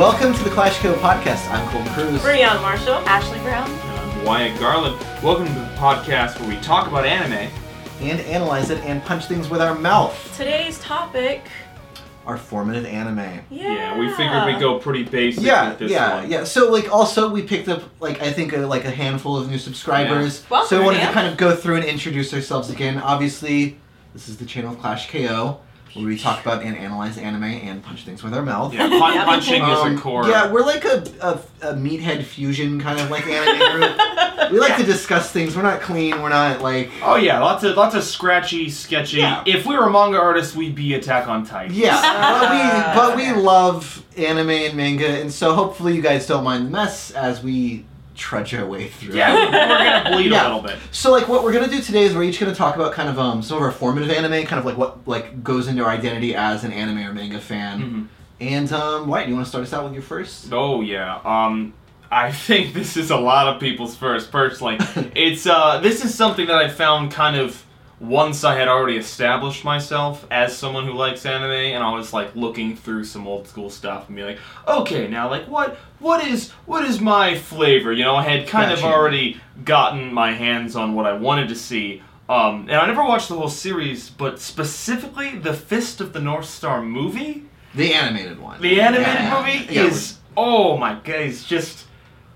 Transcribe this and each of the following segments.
Welcome to the Clash Co podcast. I'm Colton Cruz. Brianna Marshall. Ashley Brown. And I'm Wyatt Garland. Welcome to the podcast where we talk about anime. And analyze it and punch things with our mouth. Today's topic... Our formative anime. Yeah, we figured we'd go pretty basic with this one. Yeah. So, also, we picked up, I think, a handful of new subscribers. Yeah. Welcome, so we wanted man. to kind of go through and introduce ourselves again. Obviously, this is the channel of Clash KO, where we talk about and analyze anime and punch things with our mouth. Yeah, punching is a core. Yeah, we're like a meathead fusion kind of anime group. We like to discuss things. We're not clean. We're not Oh yeah, lots of scratchy, sketchy. Yeah. If we were manga artists, we'd be Attack on Titan. Yeah, but we love anime and manga, and so hopefully you guys don't mind the mess as we trudge our way through. Yeah, we're gonna bleed a little bit. So what we're gonna do today is we're each gonna talk about kind of some of our formative anime, kind of what goes into our identity as an anime or manga fan. Mm-hmm. And Wyatt, do you want to start us out with your first? Oh yeah. I think this is a lot of people's first, personally. It's this is something that I found kind of once I had already established myself as someone who likes anime, and I was looking through some old school stuff and be like, okay, now what is my flavor? You know, I had kind of already gotten my hands on what I wanted to see. And I never watched the whole series, but specifically the Fist of the North Star movie. The animated one. The animated movie is, oh my god, it's just,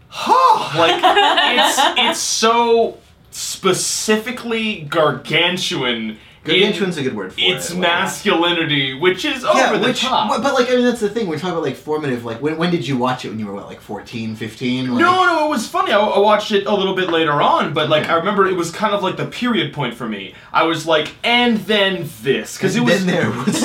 it's so specifically gargantuan. Gargantuan's a good word for it. Its masculinity, which is over the top. But that's the thing. We're talking about formative. When did you watch it? When you were 14, 15? No, it was funny. I watched it a little bit later on, but I remember it was kind of the period point for me. I was and then this, because it was. Then there was.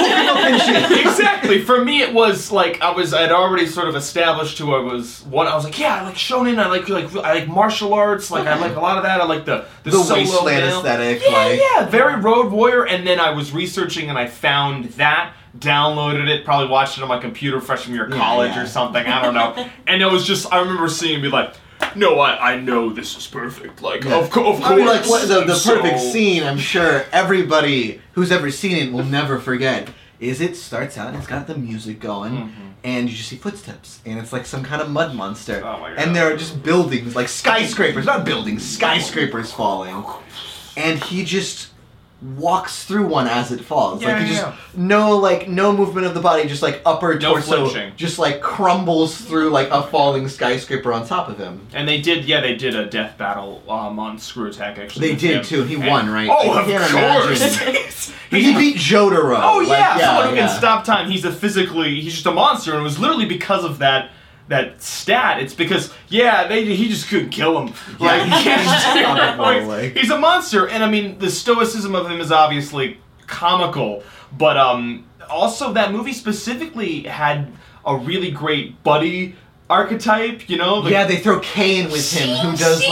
Exactly. For me, it was I'd already sort of established who I was. I was I like shonen. I like martial arts. I like a lot of that. I like the solo wasteland male aesthetic. Yeah, very Road Warrior, and then I was researching and I found that, downloaded it, probably watched it on my computer freshman year of college or something, I don't know. And it was just, I remember seeing and be no, I know this is perfect. Of course. I mean, the perfect scene, I'm sure everybody who's ever seen it will never forget, is it starts out and it's got the music going, and you just see footsteps, and it's some kind of mud monster. Oh my God. And there are just buildings, skyscrapers, not buildings, skyscrapers falling. And he just walks through one as it falls. No movement of the body, just upper torso, flinching. just crumbles through a falling skyscraper on top of him. And they did a death battle on Screw Attack, actually. They did too. He won, right? Oh, I can't of course. imagine. He beat Jotaro. Oh yeah, someone who can stop time. He's just a monster, and it was literally because of that stat. It's because he just couldn't kill him. He can't just he's a monster, and I mean the stoicism of him is obviously comical, but also that movie specifically had a really great buddy archetype. You know? They throw Kei in with him, who does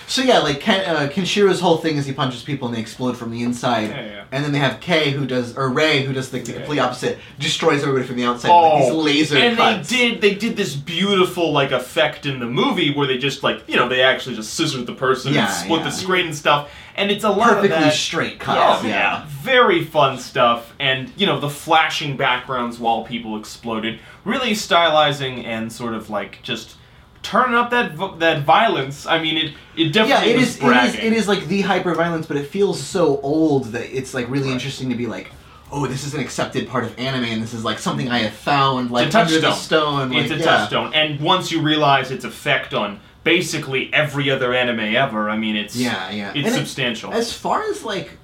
Kenshiro's whole thing is he punches people and they explode from the inside. And then they have Ray, who does the complete opposite, destroys everybody from the outside with these laser cuts. And they did this beautiful effect in the movie where they just they actually just scissored the person and split the screen and stuff. And it's a lot perfectly of that. straight cuts. Yeah, very fun stuff. And the flashing backgrounds while people exploded, really stylizing and sort of just turning up that violence. I mean, it definitely was bragging. It is the hyper violence, but it feels so old that it's really interesting to be oh, this is an accepted part of anime, and this is something I have found under the stone. It's a touchstone, and once you realize its effect on basically every other anime ever, I mean, it's substantial. As far as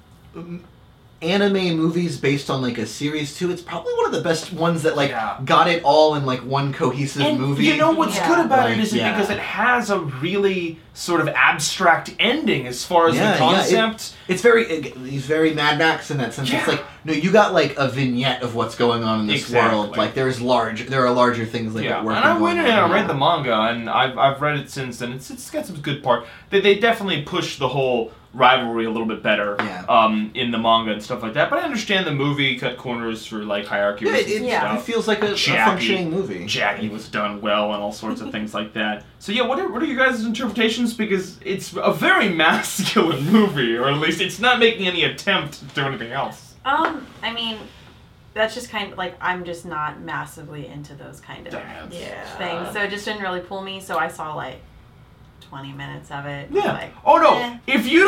anime movies based on a series too, it's probably one of the best ones that got it all in one cohesive movie. You know what's good about it is because it has a really sort of abstract ending as far as the concept. He's very Mad Max in that sense. It's you got a vignette of what's going on in this world. There are larger things at work. And I went in and I read the manga, and I've read it since, and it's got some good part. They definitely push the whole rivalry a little bit better in the manga and stuff like that. But I understand the movie cut corners for hierarchy and stuff. It feels like a functioning movie. Jackie was done well and all sorts of things like that. So what are you guys' interpretations? Because it's a very masculine movie, or at least it's not making any attempt to do anything else. I mean, that's just kind of like, I'm just not massively into those kind of things. So it just didn't really pull me. So I saw like 20 minutes of it. Yeah. Like, oh no! If you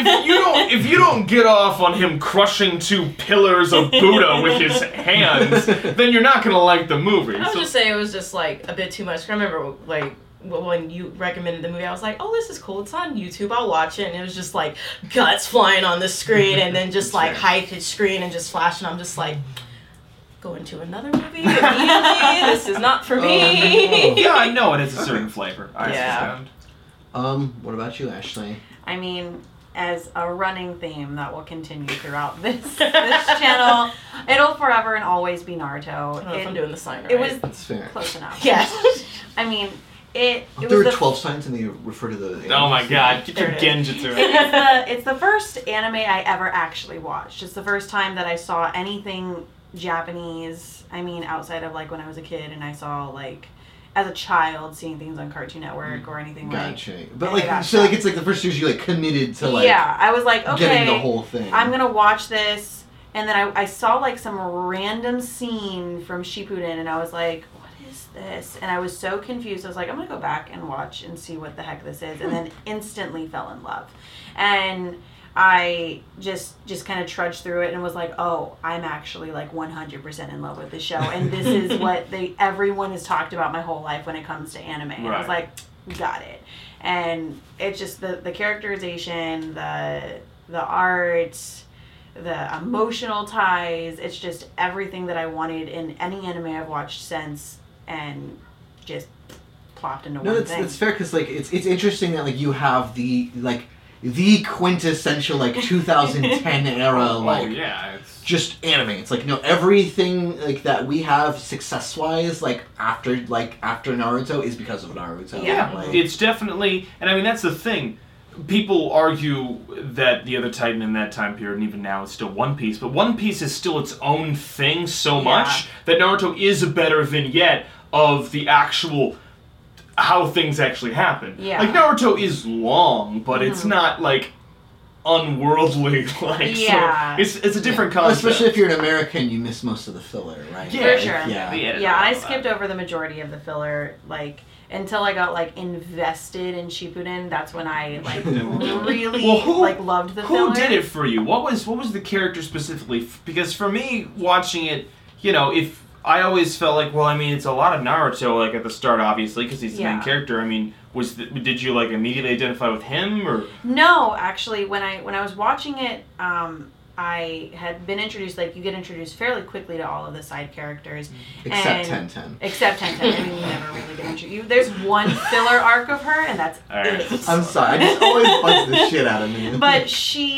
don't get off on him crushing 2 pillars of Buddha with his hands, then you're not gonna like the movie. I would just say it was just like a bit too much. I remember like when you recommended the movie, I was like, oh, this is cool. It's on YouTube. I'll watch it. And it was just like guts flying on the screen, and then just like high-pitched screen and just flashing. I'm just like, going to another movie immediately. This is not for me. Yeah, I know it has a certain flavor. I understand. What about you, Ashley? I mean, as a running theme that will continue throughout this channel, it'll forever and always be Naruto. I don't know if I'm doing the sign right. It was That's fair. close enough. Yes. I mean, it there was were 12 signs and they refer to the... Oh my god, get your genjutsu. It's the first anime I ever actually watched. It's the first time that I saw anything Japanese. I mean, outside of like when I was a kid and I saw like as a child seeing things on Cartoon Network or anything gotcha. like. But like, so like it's like the first years you like committed to like. Yeah, I was like, okay, getting the whole thing. I'm gonna watch this, and then I saw like some random scene from Shippuden, and I was like, what is this? And I was so confused. I was like, I'm gonna go back and watch and see what the heck this is, and then instantly fell in love, and I just kind of trudged through it and was like, oh, I'm actually like 100% in love with this show. And this is what everyone has talked about my whole life when it comes to anime. And I was like, got it. And it's just the characterization, the art, the emotional ties. It's just everything that I wanted in any anime I've watched since, and just plopped into one thing. No, it's fair because like it's interesting that like you have the quintessential like 2010 era like it's just anime. It's like everything like that we have success wise like after Naruto is because of Naruto. Yeah, like, it's definitely, and I mean that's the thing. People argue that the other Titan in that time period, and even now, is still One Piece, but One Piece is still its own thing so much that Naruto is a better vignette of the actual how things actually happen. Yeah. Like, Naruto is long, but it's not, like, unworldly, like, yeah. So it's a different concept. Especially if you're an American, you miss most of the filler, right? Yeah, for sure. Yeah, I skipped over the majority of the filler, like, until I got, like, invested in Shippuden. That's when I, like, really, loved the filler. Who did it for you? What was the character specifically? Because for me, watching it, if I always felt like, well, I mean, it's a lot of Naruto, like, at the start, obviously, because he's the main character. I mean, did you, like, immediately identify with him, or? No, actually, when I was watching it, I had been introduced, like, you get introduced fairly quickly to all of the side characters. Except Tenten. Except Tenten. I mean, you never really get introduced. There's one filler arc of her, and that's it. I'm sorry, I just always buzz the shit out of me. But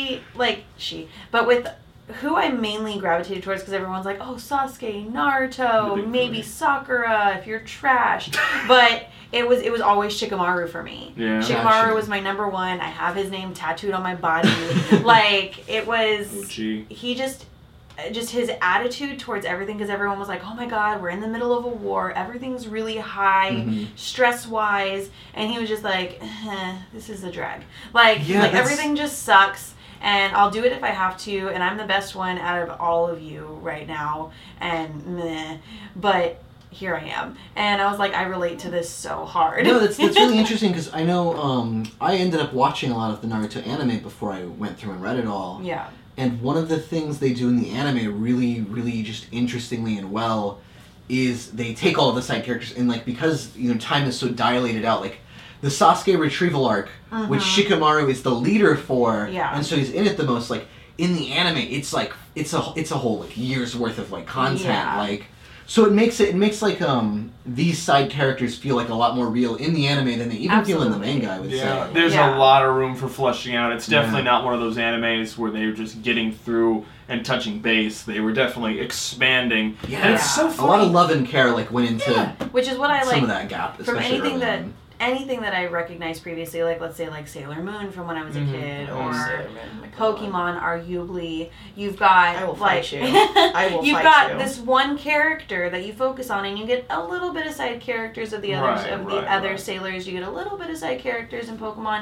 but with who I mainly gravitated towards, because everyone's like, oh, Sasuke, Naruto, maybe Sakura if you're trash. But it was always Shikamaru for me. Yeah. Shikamaru was my number one. I have his name tattooed on my body. Like, it was... OG. He just his attitude towards everything, because everyone was like, oh my god, we're in the middle of a war. Everything's really high, stress-wise. And he was just like, this is a drag. Like, everything just sucks. And I'll do it if I have to, and I'm the best one out of all of you right now, and but here I am. And I was like, I relate to this so hard. No, that's really interesting, because I know I ended up watching a lot of the Naruto anime before I went through and read it all. Yeah. And one of the things they do in the anime really, really just interestingly and well is they take all of the side characters, and like, because time is so dilated out, like the Sasuke retrieval arc, which Shikamaru is the leader for, and so he's in it the most. Like in the anime, it's like it's a whole like year's worth of like content, like. So it makes like these side characters feel like a lot more real in the anime than they even feel in the manga, I would say. There's a lot of room for fleshing out. It's definitely not one of those animes where they're just getting through and touching base. They were definitely expanding. Yeah. And it's so funny. A lot of love and care like went into which is what I like some of that gap, especially from anything that I recognized previously, like let's say like Sailor Moon from when I was a kid, or Pokemon, arguably. You've got I will fight you. I will you've fight got you. this one character that you focus on, and you get a little bit of side characters of the others other sailors. You get a little bit of side characters in Pokemon,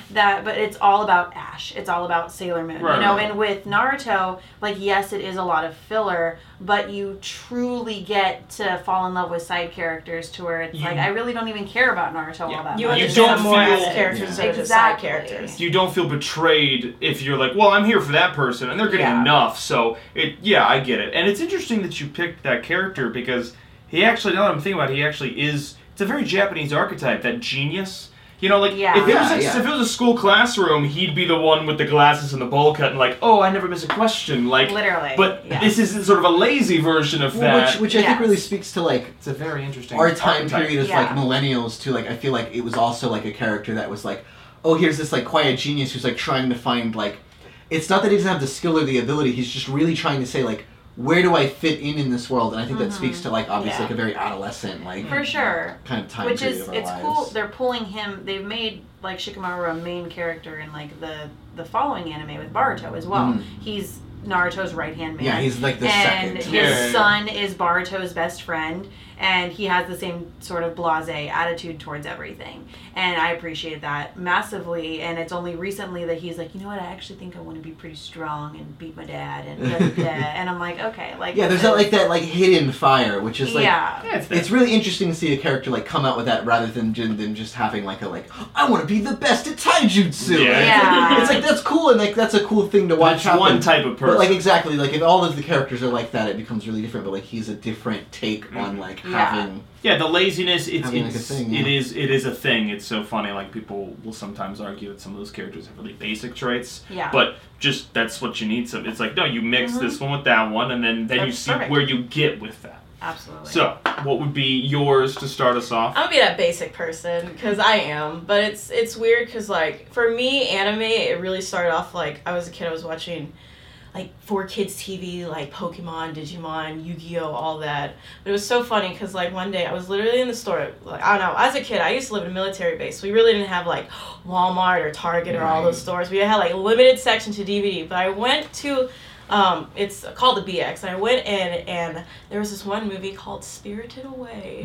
but it's all about Ash. It's all about Sailor Moon, Right, you know. right. And with Naruto, like, yes, it is a lot of filler, but you truly get to fall in love with side characters to where it's like, I really don't even care about Naruto all that You much. understand don't more as feel- characters instead of just side Exactly. characters. You don't feel betrayed if you're like, well, I'm here for that person, and they're getting Yeah. enough. So I get it. And it's interesting that you picked that character because he actually, now that I'm thinking about it, he actually is. It's a very Japanese archetype, that genius. You know, like, Yeah. if, it was Yeah, if it was a school classroom, he'd be the one with the glasses and the bowl cut and like, oh, I never miss a question. Like, Literally. But yeah. this is sort of a lazy version of that. Which I think Yes. really speaks to, like, It's a very interesting our time archetype. period as, Yeah. like, millennials, too. Like, I feel like it was also, like, a character that was like, oh, here's this, like, quiet genius who's, like, trying to find, like, it's not that he doesn't have the skill or the ability, he's just really trying to say, like, where do I fit in this world? And I think that speaks to, like, obviously, Yeah. like, a very adolescent, like, For sure. kind of time Which period is, of our it's lives. cool. They're pulling him. They've made like Shikamaru a main character in like the following anime with Baruto as well. Mhm. He's Naruto's right hand man. Yeah, he's, like, the and second. his Yeah. son is Baruto's best friend, and he has the same sort of blasé attitude towards everything. And I appreciate that massively. And it's only recently that he's like, you know what? I actually think I want to be pretty strong and beat my dad and da, da, da. And I'm like, okay, like Yeah, there's that like hidden fire, which is like yeah. Yeah, it's really interesting to see a character like come out with that rather than just having like I want to be the best at taijutsu. Yeah. Yeah. It's like that's cool and like that's a cool thing to watch That's happen. one type of person. But like exactly like if all of the characters are like that, it becomes really different. But like he's a different take on like Yeah. having. Yeah, the laziness, Having, like, a thing, yeah. it is a thing. It's so funny. Like, people will sometimes argue that some of those characters have really basic traits. Yeah. But just, that's what you need. It's like, no, you mix this one with that one, and then you That's see perfect. where you get with that. Absolutely. So, what would be yours to start us off? I'm gonna be that basic person because I am, but it's weird because like for me, anime it really started off like I was a kid. I was watching like 4Kids TV, like Pokemon, Digimon, Yu-Gi-Oh, all that. But it was so funny because like one day I was literally in the store. Like I don't know, as a kid I used to live in a military base, so we really didn't have like Walmart or Target or all those stores. We had like a limited section to DVD. But I went to it's called the BX, and I went in and there was this one movie called Spirited Away.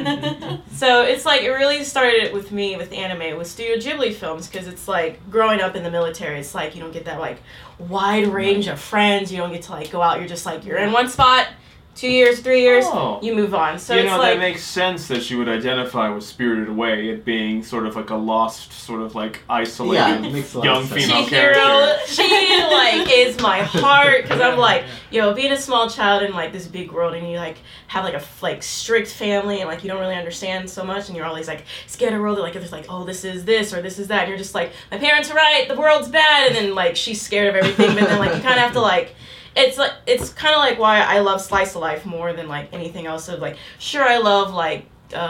So it's like it really started with me with anime with Studio Ghibli films because it's like growing up in the military, it's like you don't get that like wide range of friends. You don't get to like go out. You're just like you're in one spot. 2 years, 3 years, Oh. you move on. So you it's know, like that makes sense that you would identify with Spirited Away, it being sort of like a lost, sort of like isolated Yeah, it makes a lot young of sense. female Chihiro, character. she like is my heart because I'm like, being a small child in like this big world and you like have like a like strict family and like you don't really understand so much and you're always like scared of the world. Like there's like, oh, this is this or this is that. And you're just like, my parents are right, the world's bad, and then like she's scared of everything, but then like you kind of have to like. It's kind of like why I love Slice of Life more than like anything else. Of like, sure, I love like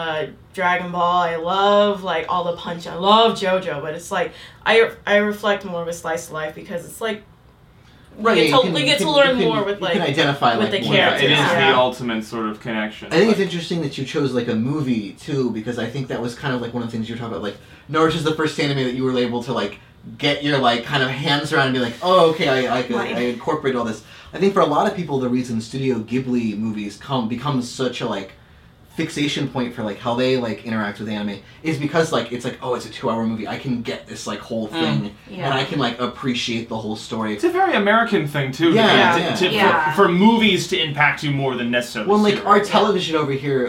Dragon Ball. I love like all the punch. I love JoJo, but it's like I reflect more with Slice of Life because it's like you get to learn more with you like can identify with like the more Yeah, characters. it is Yeah. the ultimate sort of connection. I think it's interesting that you chose like a movie too, because I think that was kind of like one of the things you were talking about. Like Naruto's the first anime that you were able to like get your like kind of hands around and be like, oh, okay, I incorporate all this. I think for a lot of people, the reason Studio Ghibli movies become such a like fixation point for like how they like interact with anime is because like it's like, oh, it's a 2-hour movie. I can get this like whole thing Yeah. and I can like appreciate the whole story. It's a very American thing too. Yeah, yeah. For movies to impact you more than necessarily. Well, like our series. television over here,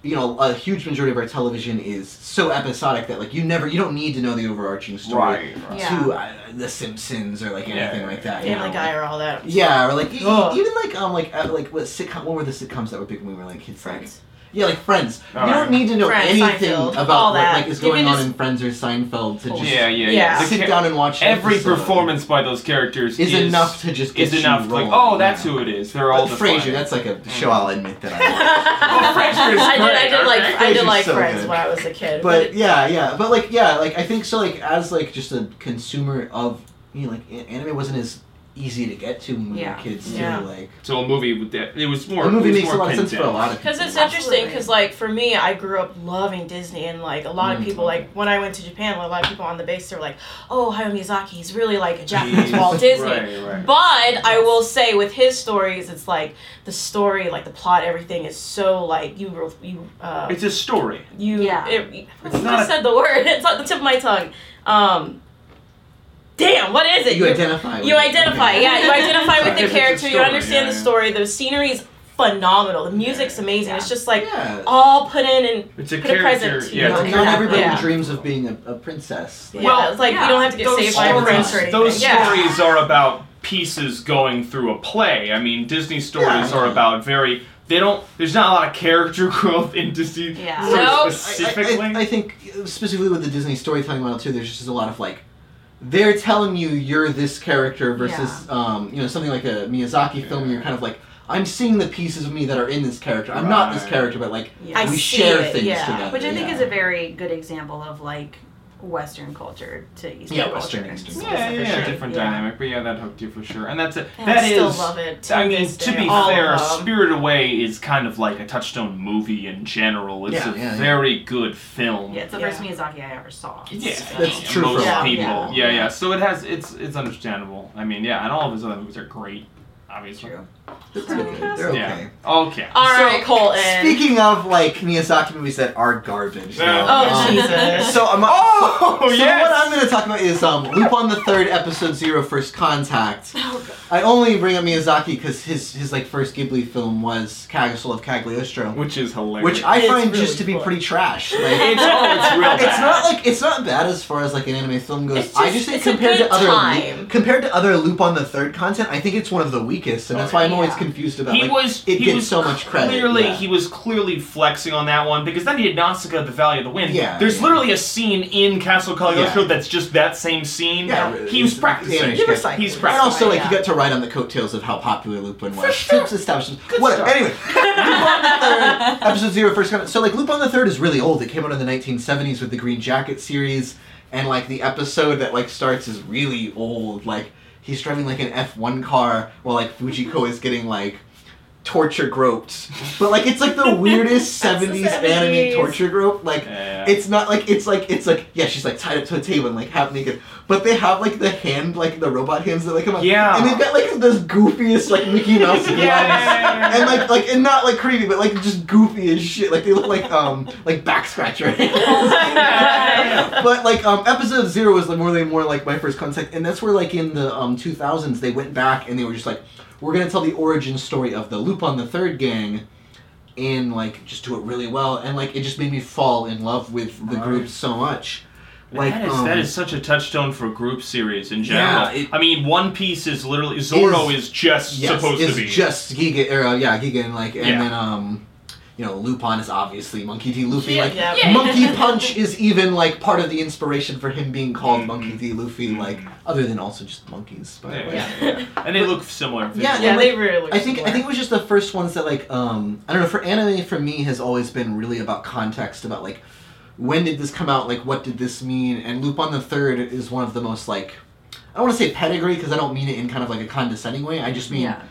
a huge majority of our television is so episodic that like you don't need to know the overarching story Right. Yeah. to The Simpsons or like anything like that. you Family know? Guy or all that. Yeah, or like Ugh. even like what were the sitcoms that were big when we were like kids? Like, Friends. yeah, like Friends. Oh, You don't yeah. need to know Friends, anything Seinfeld, about all what that. like is You going can on just- in Friends or Seinfeld to just Yeah. The sit down and watch Every episode. performance by those characters is enough to just get is enough. you Like, rolling, oh, that's you know? who it is. They're all Frasier, defined. that's like a show I'll admit that I watch. Oh, Frasier is I great, did like Frasier's so Friends good. when I was a kid. But like I think so. Like as like just a consumer of like anime wasn't as easy to get to when we Yeah. were kids Yeah. too. Like So a movie with that, it was more. the movie it was makes a more lot of sense for a condensed. lot of people. Because it's Absolutely. interesting, because like for me, I grew up loving Disney, and like a lot of people, like when I went to Japan, a lot of people on the base, they were like, "Oh, Hayao Miyazaki, he's really like a Japanese Walt Disney." Right. But I will say, with his stories, it's like the story, like the plot, everything is so like It's a story. Yeah. I not a- said the word. It's on the tip of my tongue. damn, what is it? You identify. You identify, okay. yeah. You identify with the It's a character. You story, understand the story. The scenery's phenomenal. The music's amazing. Yeah. It's just like Yeah. all put in and It's a put a present character. to Yeah, you. it's a Not character. everybody Yeah. dreams of being a princess. Yeah, Well, it's like yeah. you don't have to get Those saved by a prince or anything. Those yeah. stories are about pieces going through a play. I mean, Disney stories Yeah. are about very. They don't. There's not a lot of character growth in Disney Yeah. stories Nope. specifically. I think specifically with the Disney storytelling model too, there's just a lot of like, they're telling you you're this character versus something like a Miyazaki film. You're kind of like, I'm seeing the pieces of me that are in this character. I'm not this Right. character, but like Yeah. I we see share it, things yeah. together. Which I think yeah. is a very good example of like Western culture to Eastern Yeah, culture. Western, Eastern. Yeah, For different sure. dynamic, but yeah, that hooked you for sure, and that's it. And That I still is- love it. To I mean, this to day, be all fair, of them. Spirited Away is kind of like a touchstone movie in general. It's Yeah, a yeah. very good film. Yeah, it's the first Miyazaki I ever saw. Yeah, That's true most for a lot. people. Yeah. Yeah. So it has. It's understandable. I mean, yeah, and all of his other movies are great. Obviously. True. They're pretty good. They're okay. Yeah. Okay. All So, right, Colton. Speaking of like Miyazaki movies that are garbage. Yeah. Oh, um, Jesus. So I'm Oh, so yes! what I'm going to talk about is Lupin the Third, Episode 0, First Contact. I only bring up Miyazaki because his like first Ghibli film was Castle of Cagliostro, Which is hilarious. which I It's find really just to be fun. pretty trash. Like, It's real bad. it's not like it's not bad as far as like an anime film goes. It's I just- just think it's a compared good to other time. compared to other Lupin the Third content, I think it's one of the weakest, and that's why I'm always Yeah. confused about. He like, was. it he gets was so much credit. Clearly, yeah. he was clearly flexing on that one because then he did Nausicaa, the Valley of the Wind. Yeah, There's yeah. literally a scene in Castle Cagliostro Yeah. that's just that same scene. Yeah, he was it's- practicing. yeah, He was like- He's And practicing. also, like, yeah. he got to ride on the coattails of how popular Lupin was. sure. It's established. Good Whatever. stuff. Anyway, Lupin the Third, Episode 0, First Contact. So, like, Lupin the Third is really old. It came out in the 1970s with the Green Jacket series, and, like, the episode that, like, starts is really old. Like, he's driving, like, an F1 car while, like, Fujiko is getting, like, torture groped. But, like, it's, like, the weirdest That's the 70s 70s. anime torture grope. Like, Yeah. it's not like it's like yeah, she's like tied up to a table and like half naked, but they have like the hand, like the robot hands that like come out, Yeah. and they've got like this goofiest like Mickey Mouse gloves, Yeah. and and not like creepy, but like just goofy as shit. Like they look like back scratcher. But like Episode 0 was like more like my first contact, and that's where like in the 2000s they went back and they were just like, we're gonna tell the origin story of the Lupin the Third gang. And like just do it really well, and like it just made me fall in love with the Right. group so much. Like that is such a touchstone for group series in general. Yeah, I mean, One Piece is literally Zoro is just supposed to be. just Giga, Giga, and like, and Yeah. then Lupin is obviously Monkey D. Luffy. Yeah, like yeah. Monkey Punch is even like part of the inspiration for him being called Mhm. Monkey D. Luffy. Like other than also just monkeys. But Yeah, like, yeah. And they look similar. Yeah, Yeah, and, they like, really look I think similar. it was just the first ones that like I don't know, for anime for me has always been really about context, about like when did this come out, like what did this mean, and Lupin the Third is one of the most like, I don't want to say pedigree because I don't mean it in kind of like a condescending way. I just mean Yeah.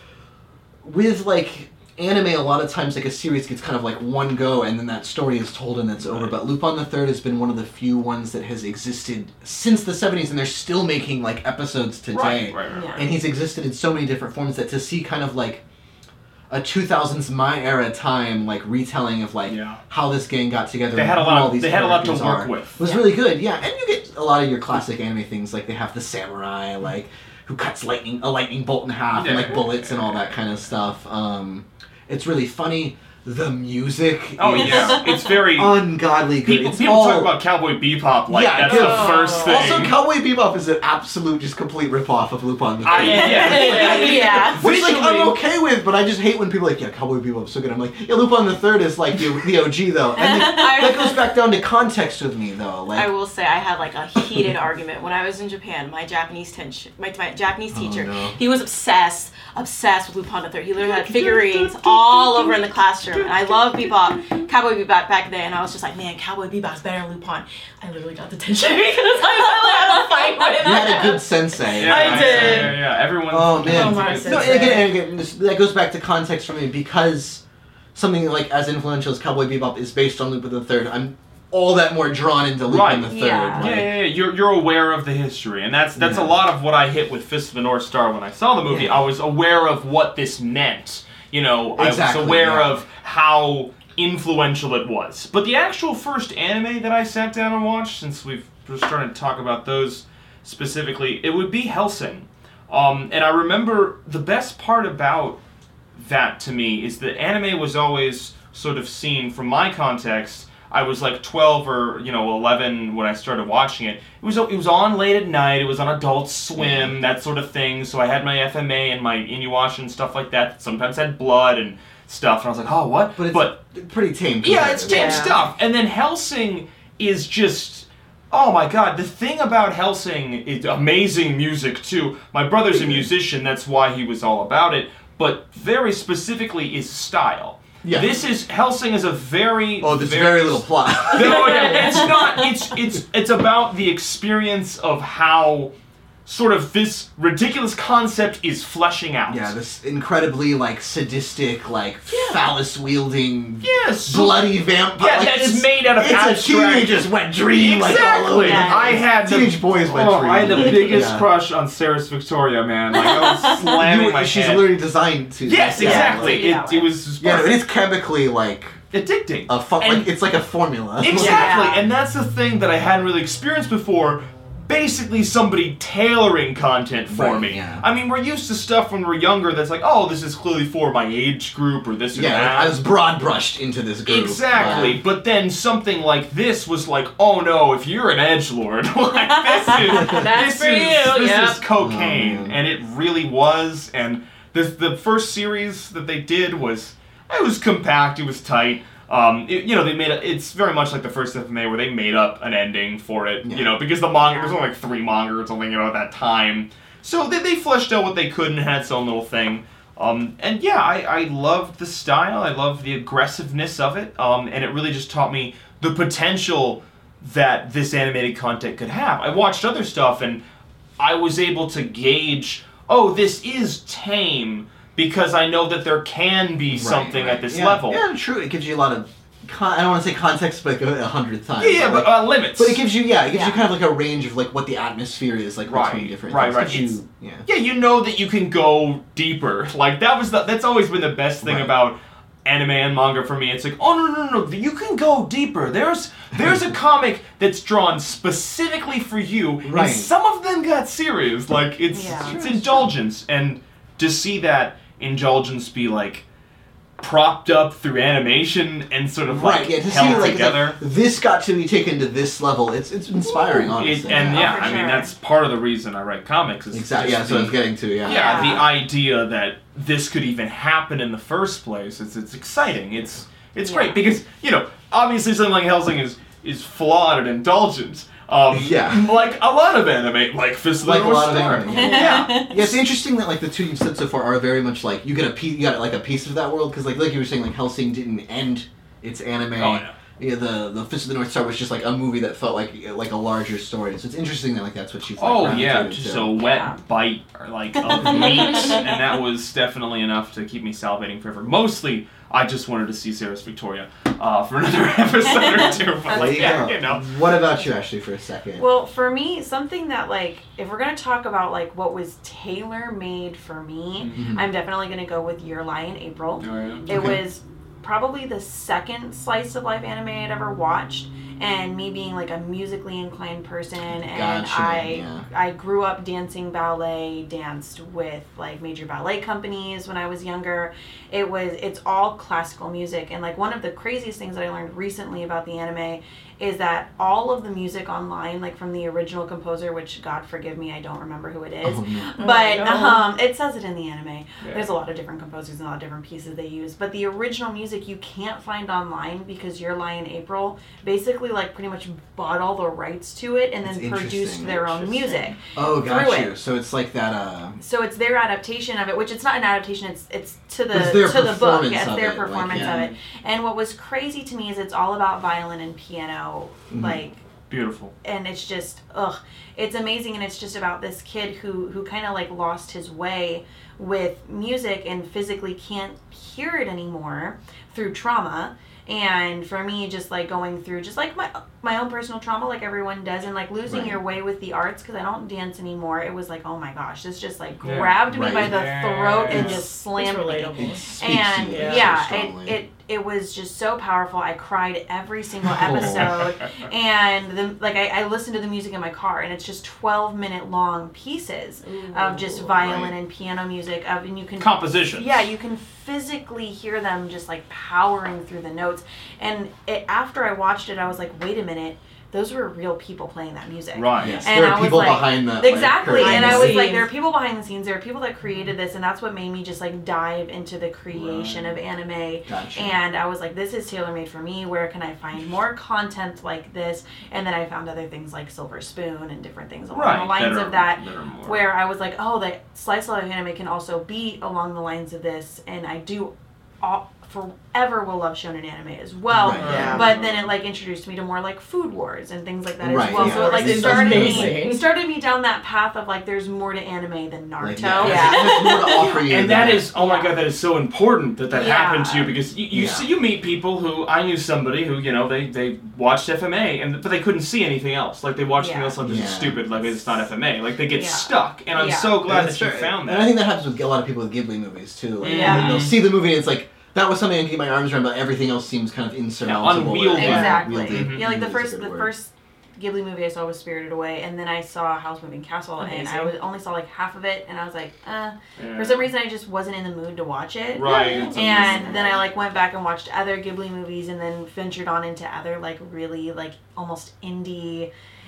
with like anime, a lot of times like a series gets kind of like one go and then that story is told and that's over. Right. But Lupin the Third has been one of the few ones that has existed since the 70s, and they're still making like episodes today. Right. Yeah. And he's existed in so many different forms that to see kind of like a 2000s my era time like retelling of like Yeah. how this gang got together. They and had a who lot- all these they had a lot to characters work are, with. Was Yeah. really good, yeah. And you get a lot of your classic anime things, like they have the samurai like who cuts a lightning bolt in half and like Yeah. bullets and all that kind of stuff. It's really funny. The music Oh is yeah, it's very. ungodly good. People, It's people all, talk about Cowboy Bebop like Yeah, that's good. the first thing. Also, Cowboy Bebop is an absolute, just complete ripoff of Lupin the Third. Yeah. Which like I'm Visually- okay with, but I just hate when people are like, yeah, Cowboy Bebop's so good. I'm like, yeah, Lupin the Third is like the OG though, and like, that goes back down to context with me though. Like, I will say I had like a heated argument when I was in Japan. My Japanese teacher, no. he was obsessed with Lupin the Third. He literally had figurines all over in the classroom. And I love Bebop, Cowboy Bebop back then. And I was just like, man, Cowboy Bebop's better than Lupin. I literally got detention because I literally had a fight with him. you had a good sensei. Yeah, I did. Yeah. Everyone. Oh, man. Oh, my No, sensei. and again, that goes back to context for me, because something like as influential as Cowboy Bebop is based on Lupin the Third. I'm all that more drawn into Lupin Right. the Third. Yeah. like- Yeah. You're aware of the history, and that's Yeah. a lot of what I hit with Fist of the North Star when I saw the movie. Yeah. I was aware of what this meant. I Exactly, was aware yeah. of how influential it was. But the actual first anime that I sat down and watched, since we're starting to talk about those, specifically, it would be Hellsing. And I remember the best part about that to me is that anime was always sort of seen, from my context, I was like 12 or 11 when I started watching it. It was on late at night. It was on Adult Swim, that sort of thing. So I had my FMA and my Inuyasha and stuff like that. Sometimes had blood and stuff, and I was like, oh, what? But it's pretty tame. Yeah, it's tame stuff. And then Hellsing is just, oh my god, the thing about Hellsing is amazing music too. My brother's a musician, that's why he was all about it. But very specifically is style. Yeah. Hellsing is a very... Oh, there's very little plot. No, yeah, it's not, it's about the experience of how sort of this ridiculous concept is fleshing out. Yeah, this incredibly, like, sadistic, like, phallus-wielding, bloody vampire. Yeah, that's made out of abstract. It's a teenager's wet dream, like, all over. Yeah. I had Teenage boy's wet dream. I had the biggest crush on Ceres Victoria, man. Like, I was slamming my She's head. literally designed to... Yes, exactly. Yeah. It was Yeah, no, it's chemically, like... addicting. It's like a formula. Exactly, Yeah. and that's the thing that I hadn't really experienced before. Basically, somebody tailoring content for me. Yeah. I mean, we're used to stuff when we're younger that's like, oh, this is clearly for my age group or this or that. I was broad brushed into this group. Exactly, but then something like this was like, oh no, if you're an edgelord, like this is cocaine, and it really was. And the first series that they did was compact, it was tight. They made it's very much like the first FMA where they made up an ending for it, because the manga, there's only like 3 manga or something, at that time. So they fleshed out what they could and had its own little thing. I loved the style, I loved the aggressiveness of it, and it really just taught me the potential that this animated content could have. I watched other stuff and I was able to gauge, oh, this is tame, because I know that there can be something at this level. Yeah, true. It gives you a lot of, I don't want to say context, but like 100th times. But limits. But it gives you, you kind of like a range of like what the atmosphere is like between different things. Right. You know that you can go deeper. Like that's always been the best thing about anime and manga for me. It's like, oh no, you can go deeper. There's a comic that's drawn specifically for you, and some of them got serious. Like it's indulgence, and to see that indulgence be like propped up through animation and sort of like held together. This got to be taken to this level. It's inspiring, honestly. I mean that's part of the reason I write comics. Exactly. Yeah, that's what I was getting to. The idea that this could even happen in the first place. It's exciting. It's great because obviously something like Hellsing is flawed and indulgent. Like a lot of anime, like Fist of the North Star. Yeah, it's interesting that like the two you've said so far are very much like you got a piece of that world, because like you were saying, like Hellsing didn't end its anime. Oh yeah. The Fist of the North Star was just like a movie that felt like a larger story. So it's interesting that like that's what she's like. Oh yeah, just a wet bite or like of meat, and that was definitely enough to keep me salivating forever. Mostly, I just wanted to see Ceres Victoria for another episode or two. But What about you, Ashley, for a second? Well, for me, something that like, if we're gonna talk about like what was tailor made for me, I'm definitely gonna go with Your Lie in April. Oh, yeah. It was probably the second slice of life anime I'd ever watched, and me being like a musically inclined person, and I grew up dancing ballet, danced with like major ballet companies when I was younger. It's all classical music, and like one of the craziest things that I learned recently about the anime is that all of the music online, like from the original composer, which God forgive me, I don't remember who it is, but it says it in the anime. Yeah. There's a lot of different composers and a lot of different pieces they use, but the original music you can't find online because Your Lie in April basically like pretty much bought all the rights to it and then produced their own music. Oh, got you. So it's like that. So it's their adaptation of it, which it's not an adaptation. It's to the book. Yeah, it's their performance of it. And what was crazy to me is it's all about violin and piano. Like beautiful, and it's just it's amazing, and it's just about this kid who kind of like lost his way with music and physically can't hear it anymore through trauma, And for me, just like going through just like my own personal trauma, like everyone does, and like losing your way with the arts, because I don't dance anymore. It was like, oh my gosh, this just like grabbed me by the throat and just slammed me. And it was just so powerful. I cried every single episode, and I listened to the music in my car, and it's just 12-minute long pieces of just violin and piano music and you can compositions. Yeah, you can physically hear them just like powering through the notes. And after I watched it, I was like, wait a minute. Those were real people playing that music. Right. Yes. And there are people behind that. Exactly. Like, and I was like, there are people behind the scenes. There are people that created this. And that's what made me just like dive into the creation of anime. Gotcha. And I was like, this is tailor-made for me. Where can I find more content like this? And then I found other things like Silver Spoon and different things along the lines of that. Where I was like, oh, the slice of life anime can also be along the lines of this. And I do forever will love shonen anime as well. Right. Yeah. But then it like introduced me to more like Food Wars and things like that as Right, well. yeah. So it like It's started me down that path of like there's more to anime than Naruto. Like, there's more to offer you. And that is, oh my god, that is so important that happened to you, because you Yeah. see, you meet people who, I knew somebody who, they watched FMA, but they couldn't see anything else. Like, they watched something else, like, this is stupid, like, it's not FMA. Like, they get stuck, and I'm so glad that you found that. And I think that happens with a lot of people with Ghibli movies, too. Like, Yeah. they'll see the movie and it's like, that was something I can get my arms around, but everything else seems kind of insurmountable. Unwieldy. Exactly. Unwieldy. Yeah, like the Is a good word. first Ghibli movie I saw was Spirited Away, and then I saw House Moving Castle, and I only saw like half of it, and I was like, for some reason I just wasn't in the mood to watch it. Right. And then I like went back and watched other Ghibli movies, and then ventured on into other like really like almost indie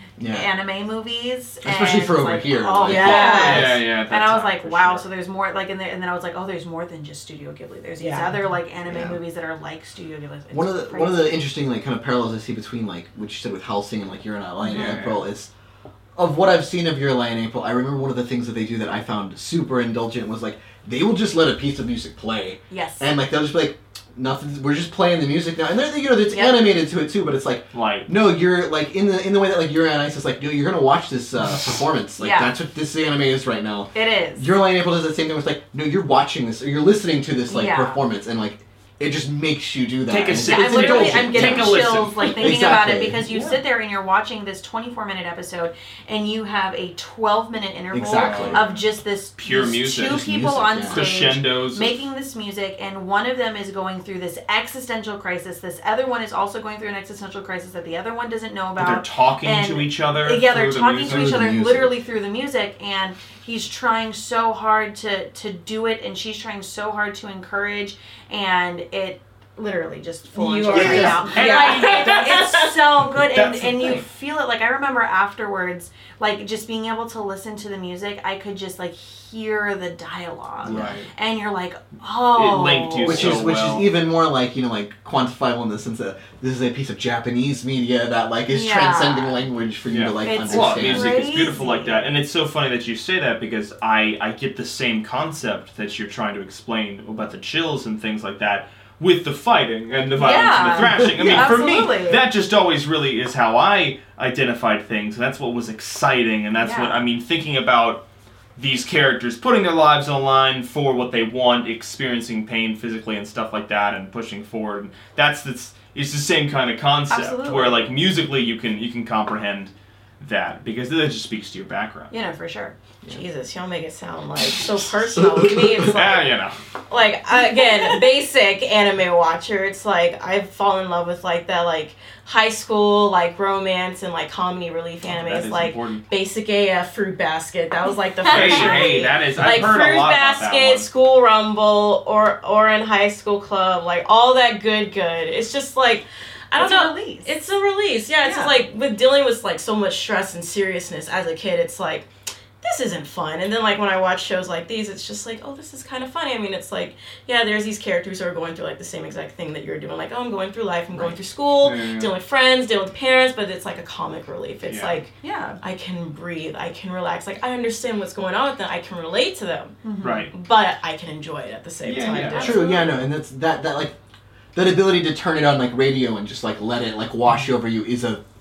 anime movies, especially and for over like, here. Oh like, Yeah. And I was like, wow, so there's more like in there, and then I was like, oh, there's more than just Studio Ghibli. There's these other like anime movies that are like Studio Ghibli. It's one of crazy. the interesting like kind of parallels I see between like what you said with Hellsing and like Your Lie in April is, of what I've seen of Your Lie in April, I remember one of the things that they do that I found super indulgent was like they will just let a piece of music play. Yes. And like they'll just be like, nothing. We're just playing the music now, and then it's animated to it too. But it's like, no, you're like in the way that like Your Lie in Ice is like, no, you're gonna watch this performance. Like that's what this anime is right now. It is. Your Lie in April does the same thing. It's like, no, you're watching this or you're listening to this like performance, and like it just makes you do that. Take a sip. I'm getting Take a chills listen. like thinking about it, because you sit there and you're watching this 24-minute episode, and you have a 12-minute interval of just this pure music. Two people on stage crescendos making this music, and one of them is going through this existential crisis. This other one is also going through an existential crisis that the other one doesn't know about. But they're talking to each other. Yeah, they're talking to each other music. literally through the music, and he's trying so hard to do it, and she's trying so hard to encourage, and it literally just full on right now. And like it's so good, and you feel it. Like I remember afterwards, like just being able to listen to the music, I could just like hear the dialogue, and you're like, oh, it linked you which is even more like like quantifiable in the sense that this is a piece of Japanese media that like is transcending language for you to like understand. Well, music is beautiful like that, and it's so funny that you say that, because I get the same concept that you're trying to explain about the chills and things like that, with the fighting and the violence and the thrashing. I mean, for me, that just always really is how I identified things, and that's what was exciting, and that's what, I mean, thinking about these characters putting their lives on the line for what they want, experiencing pain physically and stuff like that, and pushing forward. And it's the same kind of concept, where like musically you can comprehend that, because that just speaks to your background. You know, for sure. Jesus, y'all make it sound like so personal. With me, it's like, like again, basic anime watcher. It's like I've fallen in love with like that like high school like romance and like comedy relief animes, like important. Basic AF, Fruit Basket. That was like the first. Hey, that is. Like I've heard Fruit a lot Basket, about that one. School Rumble, or in High School Club, like all that good. It's just like. I don't know. It's a release. Yeah, it's just like with dealing with like so much stress and seriousness as a kid, it's like this isn't fun. And then like when I watch shows like these, it's just like, oh, this is kind of funny. I mean, it's like, yeah, there's these characters who are going through like the same exact thing that you're doing. Like, oh, I'm going through life, I'm going through school, dealing with friends, dealing with parents, but it's like a comic relief. It's like, I can breathe, I can relax. Like I understand what's going on with them, I can relate to them. Right. But I can enjoy it at the same time. Yeah. True. Yeah. No. And that's that like. That ability to turn it on like radio and just like let it like wash over you is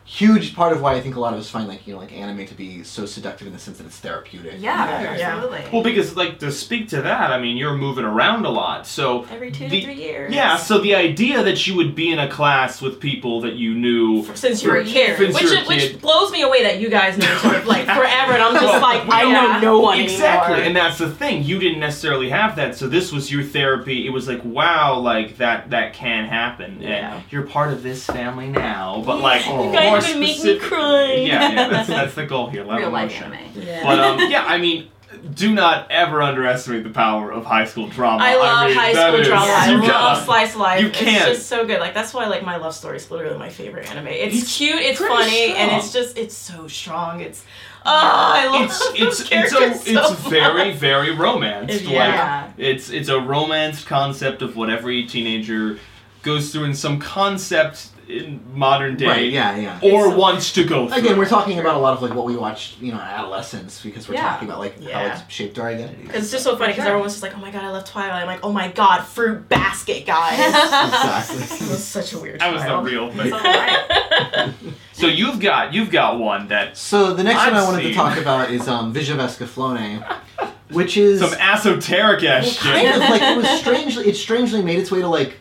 huge part of why I think a lot of us find like anime to be so seductive in the sense that it's therapeutic. Yeah, absolutely. Well, because like to speak to that, I mean, you're moving around a lot, so Every 2 to 3 years. Yeah, so the idea that you would be in a class with people that you knew since you were a kid, Since which blows me away that you guys knew sort of like forever, and I'm just like, I know no one exactly, anymore. and that's the thing. You didn't necessarily have that, so this was your therapy. It was like, wow, like that can happen, and you're part of this family now. But like, you guys can make me cry. Yeah, that's the goal here. Real life anime. Yeah. But I mean, do not ever underestimate the power of high school drama. I love high school drama. I love slice of life. You can't. It's just so good. Like that's why like My Love Story is literally my favorite anime. It's cute, it's funny, strong. and it's so strong. I love it's very, very romanced. Yeah. Like it's a romanced concept of what every teenager goes through in some concept in modern day. Right, yeah. Or wants to go through. Again, we're talking about a lot of like what we watched, in adolescence, because we're talking about like how it's shaped our identity. Because it's just so funny because everyone's just like, oh my god, I love Twilight. I'm like, oh my god, Fruit Basket, guys. Exactly. It was such a weird That was child. the real thing. Right. So you've got one that So the next one I wanted to seen. talk about is Vision of Escaflowne, which is some esoteric ass shit. kind of like it strangely made its way to like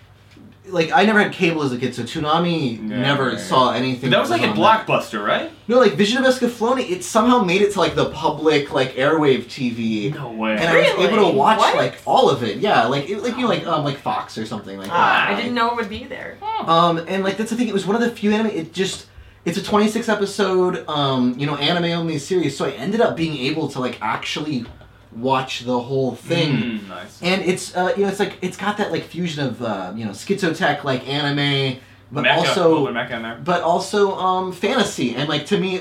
I never had cable as a kid, so Toonami never saw anything. That was like a on Blockbuster, right? No, like Vision of Escaflowne, it somehow made it to like the public like airwave TV. No way. And I was able to watch What? like all of it. Yeah, like like Fox or something like that. I didn't know it would be there. And like that's the thing. It was one of the few anime. It's a 26 episode anime only series. So I ended up being able to like actually watch the whole thing. Nice. And it's it's like it's got that like fusion of schizotech like anime, but Mecha, also a little bit of mecha in there. but also fantasy. And like to me,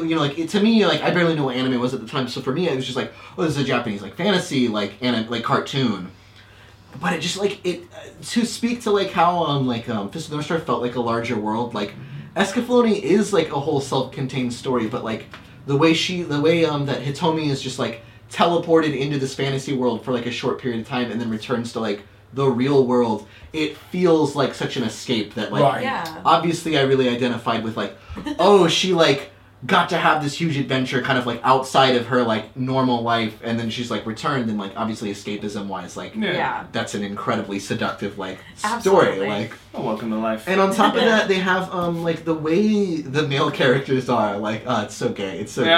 I barely knew what anime was at the time. So for me, it was just like, oh, this is a Japanese like fantasy like cartoon. But it just like to speak to like how Fist of the North Star felt like a larger world. Like Escaflowne is like a whole self-contained story, but like the way that Hitomi is just like teleported into this fantasy world for like a short period of time and then returns to like the real world, it feels like such an escape that like obviously I really identified with like, oh, she like got to have this huge adventure kind of like outside of her like normal life, and then she's like returned, and like obviously escapism wise like that's an incredibly seductive like story. Like, oh, welcome to life. and on top of that they have like the way the male characters are like, it's so gay, it's so gay.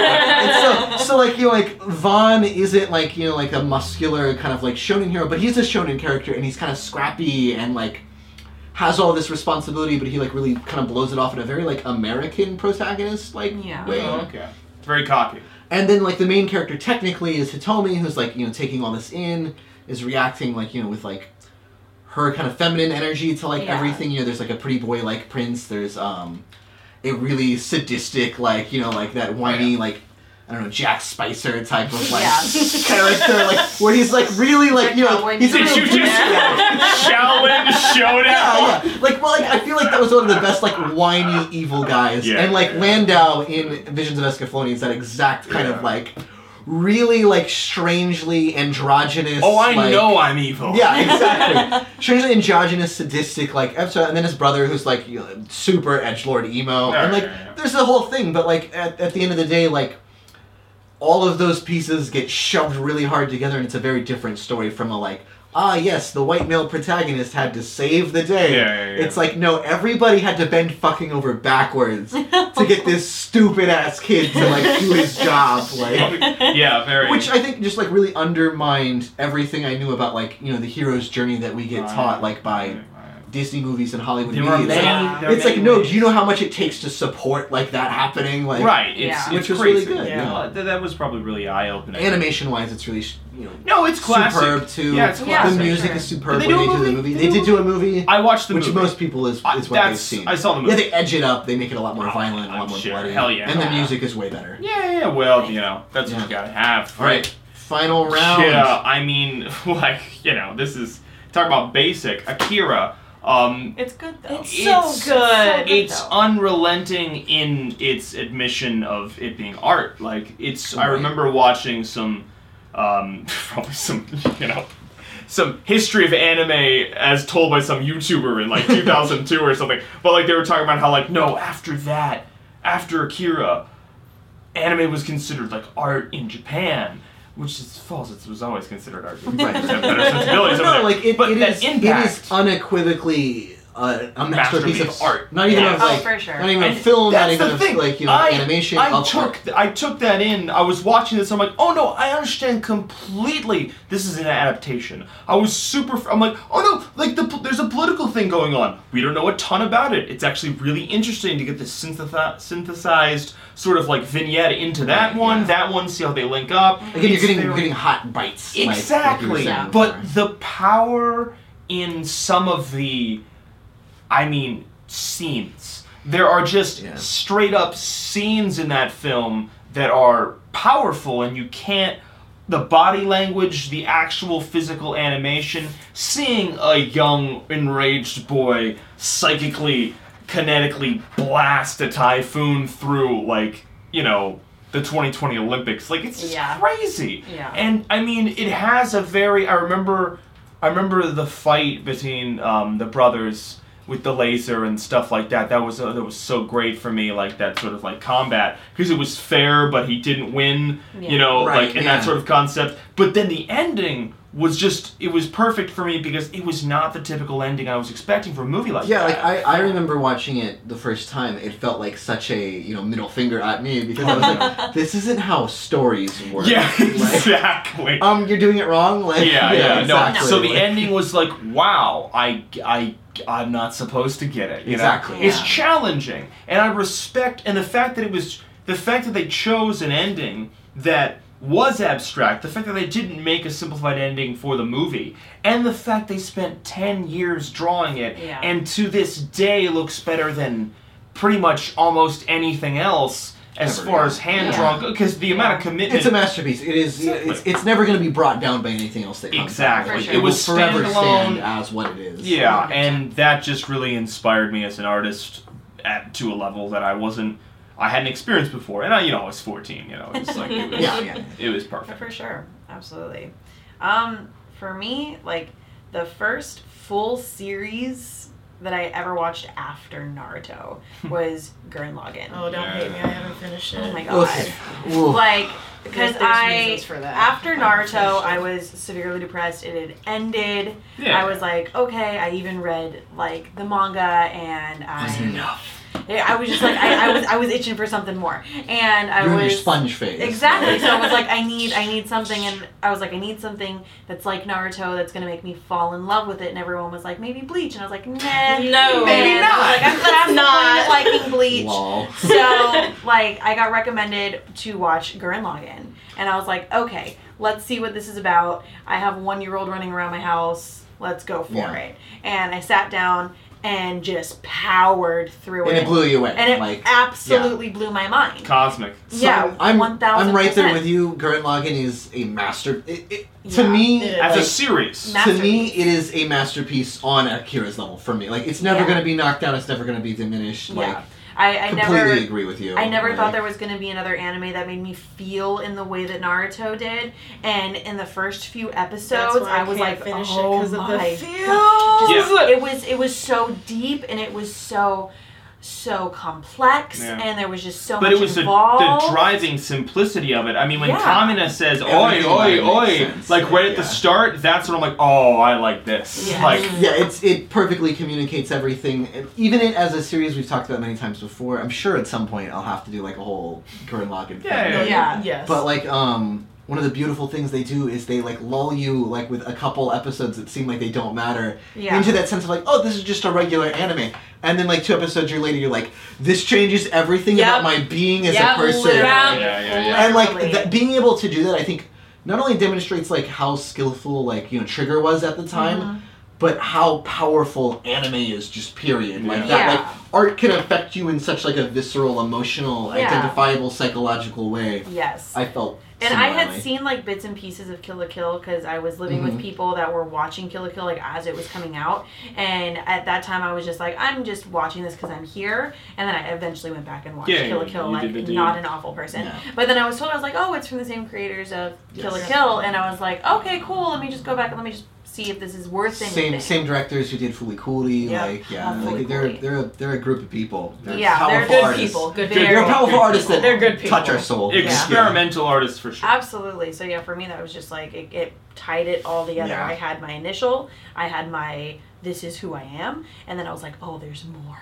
And so like like Vaughn isn't like like a muscular kind of like shonen hero, but he's a shonen character and he's kind of scrappy and like has all this responsibility, but he like really kind of blows it off in a very like American protagonist like way. Oh, okay. Very cocky. And then like the main character technically is Hitomi, who's like taking all this in, is reacting like with like her kind of feminine energy to like everything. There's like a pretty boy like prince. There's a really sadistic like like that whiny like, I don't know, Jack Spicer type of like character, like where he's like really like he's a Did you real just Shaolin Showdown? yeah. Like, well, like, I feel like that was one of the best, like, whiny evil guys. Yeah. And, like, Landau in Visions of Escaflowne is that exact kind of, like, really, like, strangely androgynous. Oh, I like, know I'm evil. Yeah, exactly. Strangely androgynous, sadistic, like, episode. And then his brother, who's, like, super edgelord emo. And, like, there's the whole thing. But, like, at the end of the day, like, all of those pieces get shoved really hard together, and it's a very different story from a, like, yes, the white male protagonist had to save the day. Yeah. It's like, no, everybody had to bend fucking over backwards to get this stupid-ass kid to, like, do his job. Like, yeah, very. which I think just, like, really undermined everything I knew about, like, the hero's journey that we get taught, like, by Disney movies and Hollywood There media. It's like, no, do you know how much it takes to support, like, that happening? Like, right, it's which was crazy. really good. Yeah. That was probably really eye-opening. Animation-wise, it's really, no, it's classic. superb, too. Yeah, it's classic. The music is superb Did they when do they a do the movie? movie. They did do a movie. I watched the which movie. most people is what they've seen. I saw the movie. Yeah, they edge it up. They make it a lot more violent, a lot more sure. bloody. Hell yeah. And the music is way better. Yeah, well, that's what you gotta have. All right, final round. Yeah, I mean, like, this is, talk about basic. Akira. It's good though. It's so good. It's unrelenting in its admission of it being art. Like, it's, I remember watching some, probably some, some history of anime as told by some YouTuber in like 2002 or something. But like they were talking about how like, no, after that, after Akira, anime was considered like art in Japan, which is false. It was always considered art. Right. Have better sensibilities over No, there. like but it that is unequivocally a masterpiece of art. Not even Yeah. of like, for sure. not even And a film, not that's even the of thing. like animation. I took that in. I was watching this. I'm like, oh no, I understand completely. This is an adaptation. I was I'm like, oh no, like there's a political thing going on. We don't know a ton about it. It's actually really interesting to get this synthesized sort of like vignette into that one. Yeah. That one. See how they link up. Again, It's you're very- getting hot bites. Exactly. Like you were saying But before. the power in some of the, scenes. There are just Yeah. straight up scenes in that film that are powerful, and you can't. The body language, the actual physical animation, seeing a young, enraged boy psychically, kinetically blast a typhoon through, like, the 2020 Olympics. Like, it's just crazy. Yeah. And, it has a very... I remember the fight between the brothers with the laser and stuff like that. That was so great for me, like that sort of like combat, because it was fair, but he didn't win, Right, that sort of concept. But then the ending was it was perfect for me because it was not the typical ending I was expecting for a movie like Yeah, that. like I remember watching it the first time. It felt like such a middle finger at me because I was like, this isn't how stories work. Yeah, Like, exactly. you're doing it wrong. Like, Yeah, exactly. no. So the Like, ending was like, wow, I'm not supposed to get it. Exactly. Yeah. It's challenging, and I respect, and the fact that they chose an ending that was abstract, the fact that they didn't make a simplified ending for the movie, and the fact they spent 10 years drawing it, and to this day looks better than pretty much almost anything else as Ever, far yeah. as hand-drawn, because the amount of commitment... It's a masterpiece. It is. Exactly. it's never going to be brought down by anything else that comes Exactly. out. For sure. It was forever standalone. stand as what it is. Yeah, and that just really inspired me as an artist to a level that I hadn't experienced before. And I was 14, it's like, it was, Yeah. it was perfect. For sure. Absolutely. For me, like, the first full series that I ever watched after Naruto was Gurren Lagann. Oh, don't hate me. I haven't finished it. Oh my god. Ooh. Like, because There's reasons for that. after I haven't Naruto, finished it. I was severely depressed. It had ended. Yeah. I was like, okay. I even read like the manga, and Wasn't enough. I was just like, I was itching for something more, and I You're in was your sponge phase. exactly. So I was like, I need something, and I was like, I need something that's like Naruto that's gonna make me fall in love with it. And everyone was like, maybe Bleach, and I was like, nah, No. Maybe And I was like, I'm Let's not. liking Bleach. Lol. So, like, I got recommended to watch Gurren Lagann. And I was like, okay, let's see what this is about. I have a 1-year-old running around my house. Let's go for it. And I sat down and just powered through And it blew you away. And it like, absolutely blew my mind. Cosmic. So Yeah, I'm 1000%. right there with you. Gurren Lagann is a master. To Yeah, me, it is. As a like, series. Ma- to me, masterpiece. it is a masterpiece on Akira's level for me. Like, it's never Yeah. going to be knocked down. It's never going to be diminished. Like, Yeah. I completely never agree with you. I never Like, thought there was going to be another anime that made me feel in the way that Naruto did. And in the first few episodes, That's why I was can't like, finish oh it because of the my feels. God. Yeah. It was so deep, and it was so complex, Yeah. and there was just so But much it was the involved. driving simplicity of it. I mean, when Yeah. Kamina says, oi, Everything about oi, it oi, makes sense. like right at the Yeah. start, that's when I'm like, oh, I like this. Yes. Like, Yeah, it perfectly communicates everything. Even it as a series we've talked about many times before. I'm sure at some point I'll have to do like a whole Gurren Lagann thing. Yeah, Yeah. Yes. But like one of the beautiful things they do is they like lull you like with a couple episodes that seem like they don't matter Yeah. into that sense of like, oh, this is just a regular anime. And then like 2 episodes later you're like, this changes everything Yep. about my being as Yep, a person. literally. Yeah. And like Literally. being able to do that, I think not only demonstrates like how skillful like Trigger was at the time, but how powerful anime is just period. Like that, Yeah. like art can affect you in such like a visceral, emotional, Yeah. identifiable, psychological way. Yes. I felt And I had similarly. seen like bits and pieces of Kill la Kill because I was living with people that were watching Kill la Kill like as it was coming out, and at that time I was just like, I'm just watching this because I'm here, and then I eventually went back and watched Kill la Kill, you like did the deed. not an awful person. Yeah. But then I was told, I was like, oh, it's from the same creators of Kill la Yes. Kill, and I was like, okay, cool. Let me just go back and let me just see if this is worth anything. Same directors who did Fooly Cooley, Yep. like yeah, Fooly like Cooley. they're a group of people. They're Yeah, they're powerful good artists. people. Good Very- They're powerful good artists that They're good people. touch our soul. Experimental artists for sure. Absolutely. So yeah, for me that was just like it tied it all together. Yeah. I had my initial, I had my this is who I am, and then I was like, oh, there's more.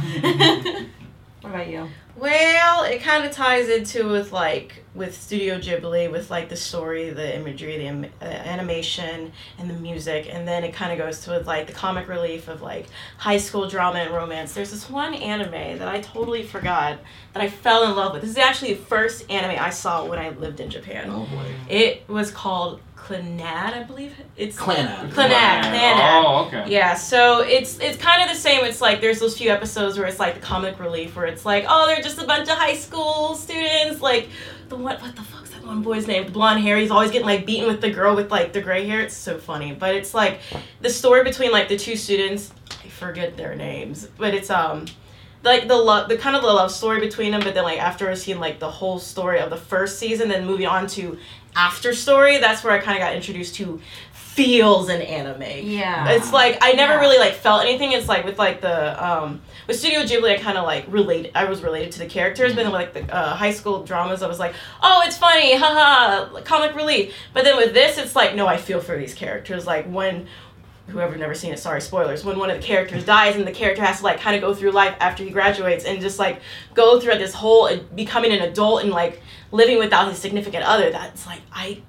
Yeah. What about you? Well, it kind of ties into with Studio Ghibli, with like the story, the imagery, the animation, and the music, and then it kind of goes to like the comic relief of like high school drama and romance. There's this one anime that I totally forgot that I fell in love with. This is actually the first anime I saw when I lived in Japan. Oh boy. It was called Clannad, I believe. It's Clannad. Clannad. Oh, okay. Yeah, so it's kind of the same. It's like there's those few episodes where it's like the comic relief, where it's like, oh, they're just a bunch of high school students. Like what the fuck's that one boy's name? The blonde hair. He's always getting like beaten with the girl with like the gray hair. It's so funny, but it's like the story between like the two students. I forget their names, but it's like the kind of the love story between them. But then like after seeing like the whole story of the first season, then moving on to after story, that's where I kind of got introduced to feels in anime. Yeah. It's like I never really like felt anything. It's like with like the with Studio Ghibli, I kind of like I was related to the characters, but then with like the high school dramas, I was like, oh, it's funny, haha, comic relief. But then with this, it's like, no, I feel for these characters. Like when whoever never seen it, sorry, spoilers, when one of the characters dies and the character has to like kind of go through life after he graduates and just like go through this whole becoming an adult and like living without his significant other. That's like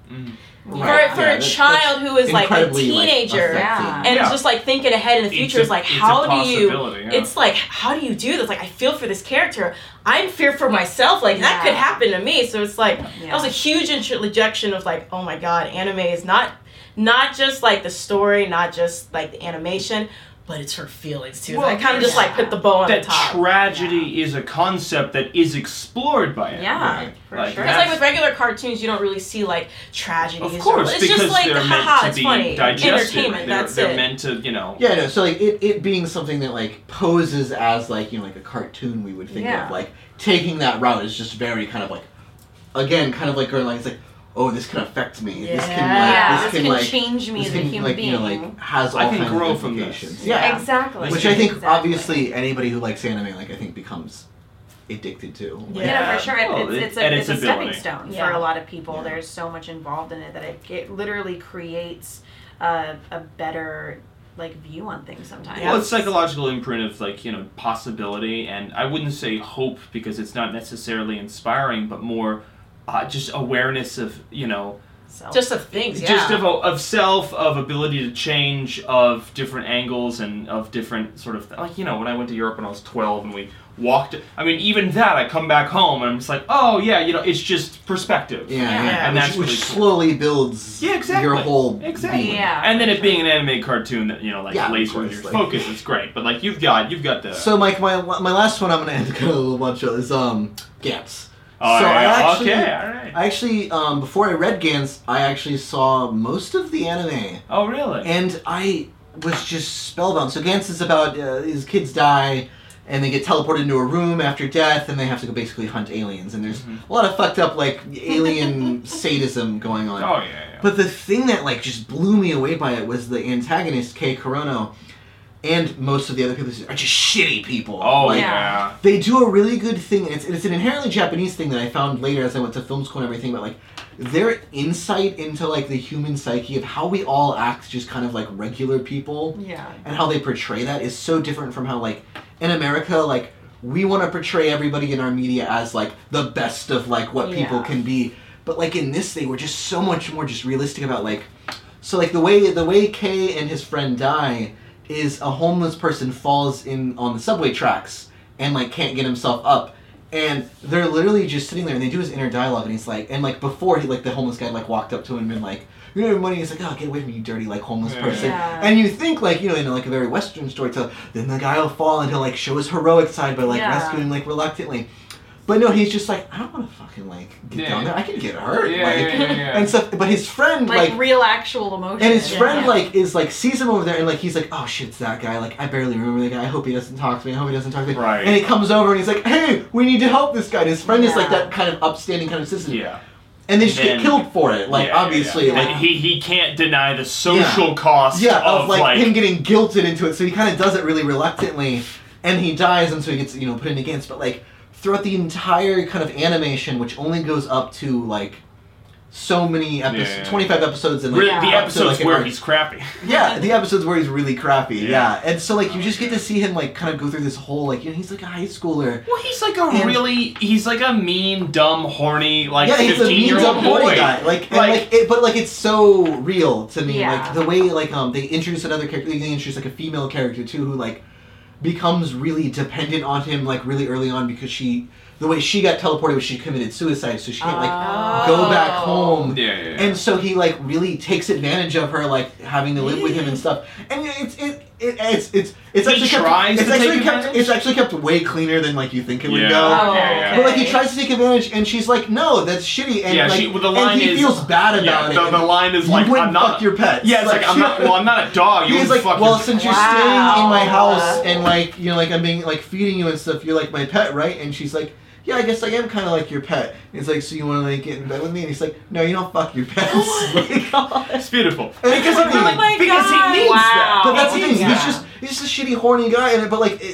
for a child who is like a teenager Yeah. and is just like thinking ahead in the future, is like, how do you? Yeah. It's like, how do you do this? Like, I feel for this character. I'm fear for myself. Like that could happen to me. So it's like that was a huge introjection of like, oh my god, anime is not just like the story, not just like the animation, but it's her feelings too. Well, I kind of just like put the bow on that the top. tragedy is a concept that is explored by it. Yeah, for Like, sure. Because like with regular cartoons, you don't really see like tragedies. Of course, it's because just like they're haha, meant it's to be funny. digested. Entertainment. That's They're it. meant to, Yeah, no, so like it being something that like poses as like, you know, like a cartoon we would think of, like taking that route is just very kind of like, again, kind of like going like, it's like, oh, this can affect me. This can like, this can change me this as a can, human like, being. You know, like has all I can kinds grow of from this. implications. Yeah. Exactly. Which I think Exactly. obviously anybody who likes anime, like I think becomes addicted to. Like, Yeah, for sure. Oh, It's and a its stepping ability. stone Yeah. for a lot of people. Yeah. There's so much involved in it that it literally creates a better like view on things sometimes. Well, it's psychological imprint of like, you know, possibility, and I wouldn't say hope because it's not necessarily inspiring, but more just awareness of, you know, Just of things, yeah. just of self, of ability to change, of different angles, and of different sort of like, you know, when I went to Europe when I was 12 and we walked, I mean, even that, I come back home and I'm just like, oh yeah, you know, it's just perspective. Yeah, And which, that's which really cool. slowly builds Yeah, exactly. your whole exactly. being. Yeah, And then for it being an anime cartoon that, you know, like Yeah, of lasers course, your like- focus, it's great. But like you've got the So Mike, my last one I'm gonna end kind of a little bunch of is Gantz. Oh, so yeah, I actually, okay, all right. I actually before I read Gantz, I actually saw most of the anime, Oh, really? and I was just spellbound. So Gantz is about his kids die, and they get teleported into a room after death, and they have to go basically hunt aliens. And there's a lot of fucked up like alien sadism going on. Oh, yeah. But the thing that like just blew me away by it was the antagonist, Kei Korono, and most of the other people are just shitty people. Oh, Like, yeah. they do a really good thing. It's an inherently Japanese thing that I found later as I went to film school and everything, but like their insight into like the human psyche of how we all act just kind of like regular people Yeah. and how they portray that is so different from how like in America, like we want to portray everybody in our media as like the best of like what people Yeah. can be. But like in this they were just so much more just realistic about like, so like the way Kay and his friend die is a homeless person falls in on the subway tracks and like can't get himself up, and they're literally just sitting there and they do his inner dialogue, and he's like, and like before he like the homeless guy like walked up to him and been like, you don't have money, he's like, oh, get away from me, you dirty like homeless person. Yeah. And you think like, you know, in like a very Western storyteller, then the guy will fall and he'll like show his heroic side by like Yeah. rescuing like reluctantly. But no, he's just like, I don't want to fucking like get down there. I can get hurt. Yeah, like, yeah. And stuff. But his friend like real actual emotion. and his friend like is like sees him over there and like he's like, oh shit, it's that guy. Like I barely remember the guy. I hope he doesn't talk to me. I hope he doesn't talk to me. Right. And he comes over and he's like, hey, we need to help this guy. And his friend is like that kind of upstanding kind of citizen. Yeah. And they just get killed for it. Like obviously, like he can't deny the social cost. Yeah, of like him getting guilted into it. So he kind of does it really reluctantly, and he dies, and so he gets put in against. But like throughout the entire kind of animation, which only goes up to like so many episodes, 25 episodes, and like the episodes like, where he's crappy. Yeah, the episodes where he's really crappy. Yeah, and so like you just get to see him like kind of go through this whole like he's like a high schooler. Well, he's like he's like a mean, dumb, horny, like 15-year-old boy guy. But it's so real to me. Yeah. Like the way like they introduce another character, they introduce like a female character too who like becomes really dependent on him like really early on because the way she got teleported was she committed suicide, so she can't like go back home. Yeah. And so he like really takes advantage of her, like having to live with him and stuff. And it's actually kept way cleaner than like you think it would go. But like he tries to take advantage, and she's like, "No, that's shitty." And and he feels bad about it. The line is like, "I'm not fuck your pets." Yeah, it's like I'm not a dog. He's like, "Well, since you're staying in my house and like like I'm being like feeding you and stuff, you're like my pet, right?" And she's like, yeah, I guess I am kind of like your pet. And it's like, so you want to like get in bed with me? And he's like, no, you don't fuck your pets. It's beautiful. And because he needs that. But that's the thing. He's just a shitty, horny guy. But like,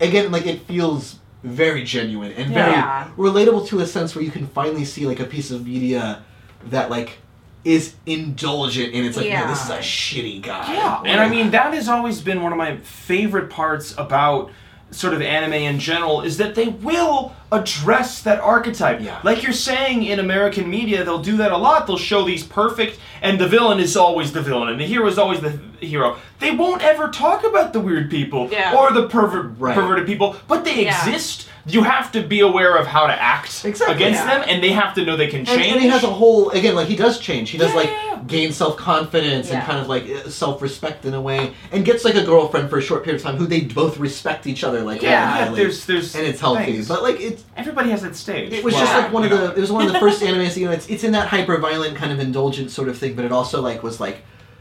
it feels very genuine and very relatable to a sense where you can finally see like a piece of media that like is indulgent and it's like, no, this is a shitty guy. Yeah, and I mean that has always been one of my favorite parts about sort of anime in general is that they will address that archetype. Yeah. Like you're saying in American media, they'll do that a lot. They'll show these perfect, and the villain is always the villain, and the hero is always the hero. They won't ever talk about the weird people or the perverted people, but they exist. You have to be aware of how to act against them, and they have to know they can change. And he has a whole, again, like he does change. He does gain self-confidence and kind of like self-respect in a way, and gets like a girlfriend for a short period of time who they both respect each other like there's and it's healthy. things. But like it's everybody has that stage. It was just like one of the first animes. It's in that hyper-violent kind of indulgent sort of thing, but it also like was like.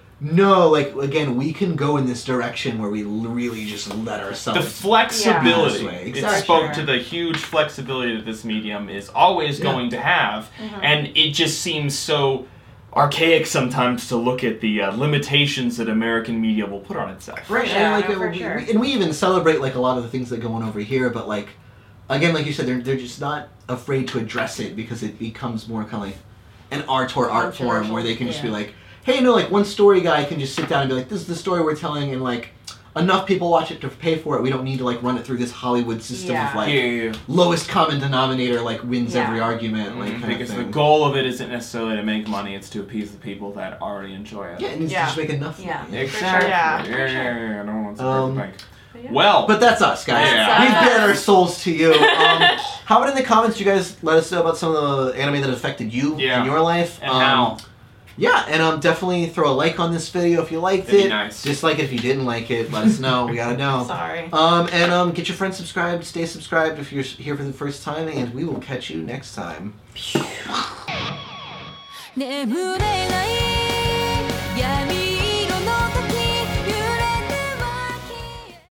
No, like again, we can go in this direction where we really just let ourselves. The flexibility. Exactly. It spoke to the huge flexibility that this medium is always going to have, and it just seems so archaic sometimes to look at the limitations that American media will put on itself. Right, and we even celebrate like a lot of the things that go on over here, but like again, like you said, they're just not afraid to address it because it becomes more kind of like an art form where they can just be like. Hey, no, like one story guy can just sit down and be like, this is the story we're telling, and like enough people watch it to pay for it. We don't need to like run it through this Hollywood system of like lowest common denominator like wins every argument. Like kind because of thing. The goal of it isn't necessarily to make money; it's to appease the people that already enjoy it. Yeah, it needs to just make enough money. Exactly. Yeah. No one wants to break the bank. Well, but that's us, guys. We've bared our souls to you. How about in the comments, you guys let us know about some of the anime that affected you in your life and how. Yeah, and definitely throw a like on this video if you liked it. Nice. Dislike it if you didn't like it. Let us know. We gotta know. Sorry. And get your friends subscribed. Stay subscribed if you're here for the first time, and we will catch you next time.